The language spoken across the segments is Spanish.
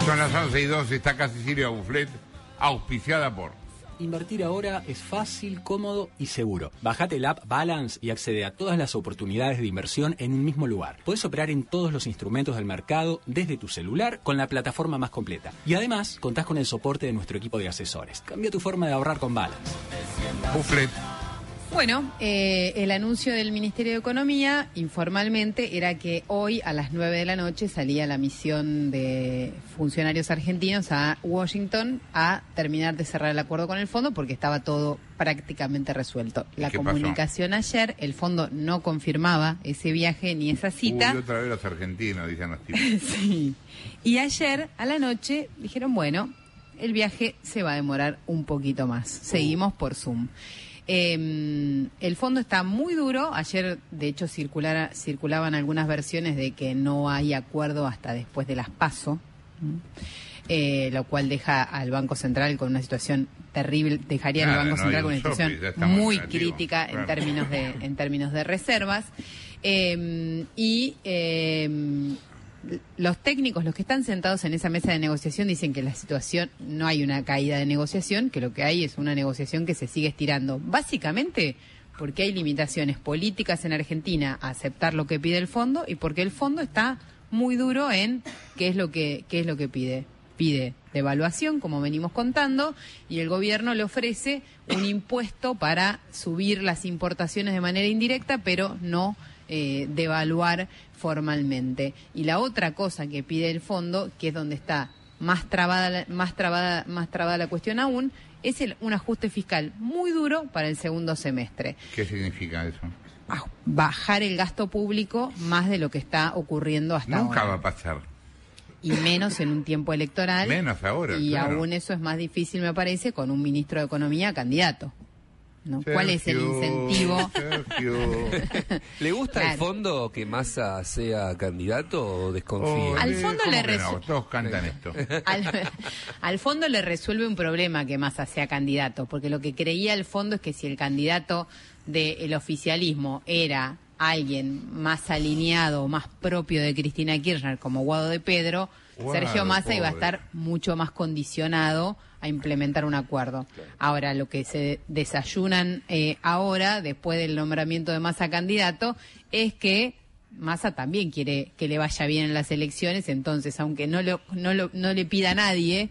Son las 11:02, está casi Silvia Bufflet, auspiciada por... Invertir ahora es fácil, cómodo y seguro. Bájate el app Balance y accede a todas las oportunidades de inversión en un mismo lugar. Podés operar en todos los instrumentos del mercado desde tu celular con la plataforma más completa. Y además, contás con el soporte de nuestro equipo de asesores. Cambia tu forma de ahorrar con Balance. Bufflet. Bueno, el anuncio del Ministerio de Economía, informalmente, era que hoy a las 9 de la noche salía la misión de funcionarios argentinos a Washington a terminar de cerrar el acuerdo con el fondo porque estaba todo prácticamente resuelto. La comunicación ayer, el fondo no confirmaba ese viaje ni esa cita. Uy, otra vez los argentinos, dicen los tipos. Sí. Y ayer a la noche dijeron, bueno, el viaje se va a demorar un poquito más. Seguimos por Zoom. El fondo está muy duro. Ayer, de hecho, circulaban algunas versiones de que no hay acuerdo hasta después de las PASO, lo cual deja al Banco Central con una situación terrible. Dejaría al Banco Central con una situación muy crítica, claro, en términos de reservas. Los técnicos, los que están sentados en esa mesa de negociación, dicen que la situación, no hay una caída de negociación, que lo que hay es una negociación que se sigue estirando. Básicamente porque hay limitaciones políticas en Argentina a aceptar lo que pide el fondo y porque el fondo está muy duro en qué es lo que pide. Pide devaluación, como venimos contando, y el gobierno le ofrece un impuesto para subir las importaciones de manera indirecta, pero no devaluar formalmente. Y la otra cosa que pide el fondo, que es donde está más trabada la cuestión aún, es un ajuste fiscal muy duro para el segundo semestre. ¿Qué significa eso? Bajar el gasto público más de lo que está ocurriendo hasta ahora. Nunca va a pasar. Y menos en un tiempo electoral. Menos ahora, y claro. Aún eso es más difícil, me parece, con un ministro de Economía candidato, ¿no? Sergio, ¿cuál es el incentivo? ¿Le gusta el fondo que Massa sea candidato o desconfía? Al fondo todos cantan esto. Al fondo le resuelve un problema que Massa sea candidato, porque lo que creía el fondo es que si el candidato del oficialismo era alguien más alineado, más propio de Cristina Kirchner, como Guado de Pedro, Sergio Massa iba a estar mucho más condicionado a implementar un acuerdo. Ahora, lo que se desayunan ahora, después del nombramiento de Massa candidato, es que Massa también quiere que le vaya bien en las elecciones, entonces, aunque no le pida a nadie,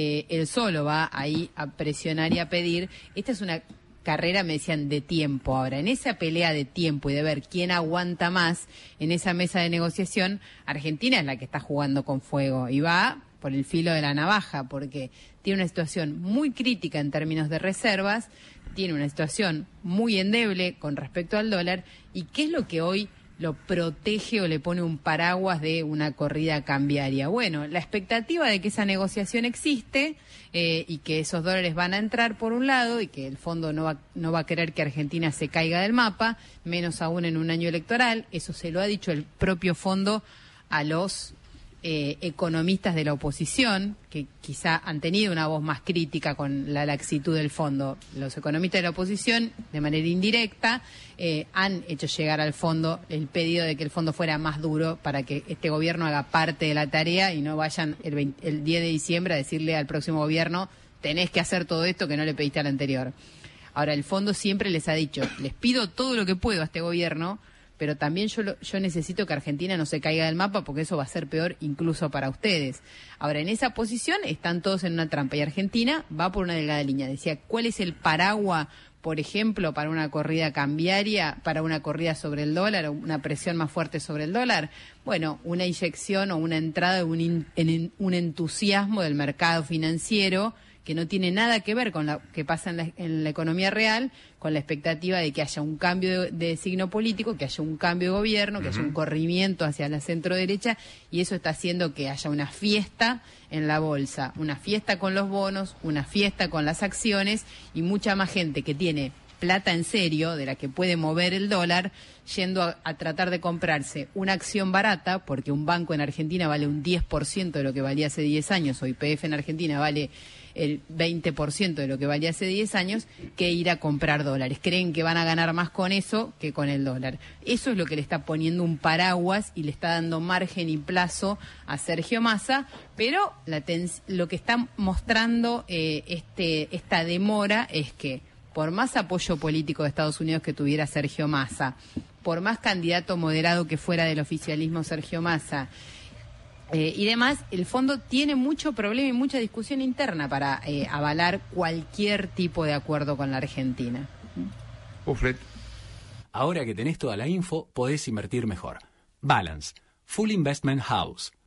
él solo va ahí a presionar y a pedir. Esta es una carrera, me decían, de tiempo. Ahora, en esa pelea de tiempo y de ver quién aguanta más en esa mesa de negociación, Argentina es la que está jugando con fuego y va por el filo de la navaja, porque tiene una situación muy crítica en términos de reservas, tiene una situación muy endeble con respecto al dólar, y ¿qué es lo que hoy lo protege o le pone un paraguas de una corrida cambiaria? Bueno, la expectativa de que esa negociación existe y que esos dólares van a entrar por un lado y que el fondo no va a querer que Argentina se caiga del mapa, menos aún en un año electoral. Eso se lo ha dicho el propio fondo a los economistas de la oposición, que quizá han tenido una voz más crítica con la laxitud del fondo. Los economistas de la oposición, de manera indirecta, han hecho llegar al fondo el pedido de que el fondo fuera más duro para que este gobierno haga parte de la tarea y no vayan el 10 de diciembre a decirle al próximo gobierno: tenés que hacer todo esto que no le pediste al anterior. Ahora, el fondo siempre les ha dicho: les pido todo lo que puedo a este gobierno, pero también yo necesito que Argentina no se caiga del mapa, porque eso va a ser peor incluso para ustedes. Ahora, en esa posición están todos en una trampa y Argentina va por una delgada línea. Decía, ¿cuál es el paraguas, por ejemplo, para una corrida cambiaria, para una corrida sobre el dólar, o una presión más fuerte sobre el dólar? Bueno, una inyección o una entrada en un entusiasmo del mercado financiero que no tiene nada que ver con lo que pasa en la economía real, con la expectativa de que haya un cambio de signo político, que haya un cambio de gobierno, que haya un corrimiento hacia la centro-derecha, y eso está haciendo que haya una fiesta en la bolsa, una fiesta con los bonos, una fiesta con las acciones, y mucha más gente que tiene plata en serio, de la que puede mover el dólar, yendo a tratar de comprarse una acción barata, porque un banco en Argentina vale un 10% de lo que valía hace 10 años, o YPF en Argentina vale el 20% de lo que valía hace 10 años, que ir a comprar dólares. Creen que van a ganar más con eso que con el dólar. Eso es lo que le está poniendo un paraguas y le está dando margen y plazo a Sergio Massa, pero lo que está mostrando esta demora es que por más apoyo político de Estados Unidos que tuviera Sergio Massa, por más candidato moderado que fuera del oficialismo Sergio Massa, y demás, el fondo tiene mucho problema y mucha discusión interna para avalar cualquier tipo de acuerdo con la Argentina. Uflet. Ahora que tenés toda la info, podés invertir mejor. Balance, Full Investment House.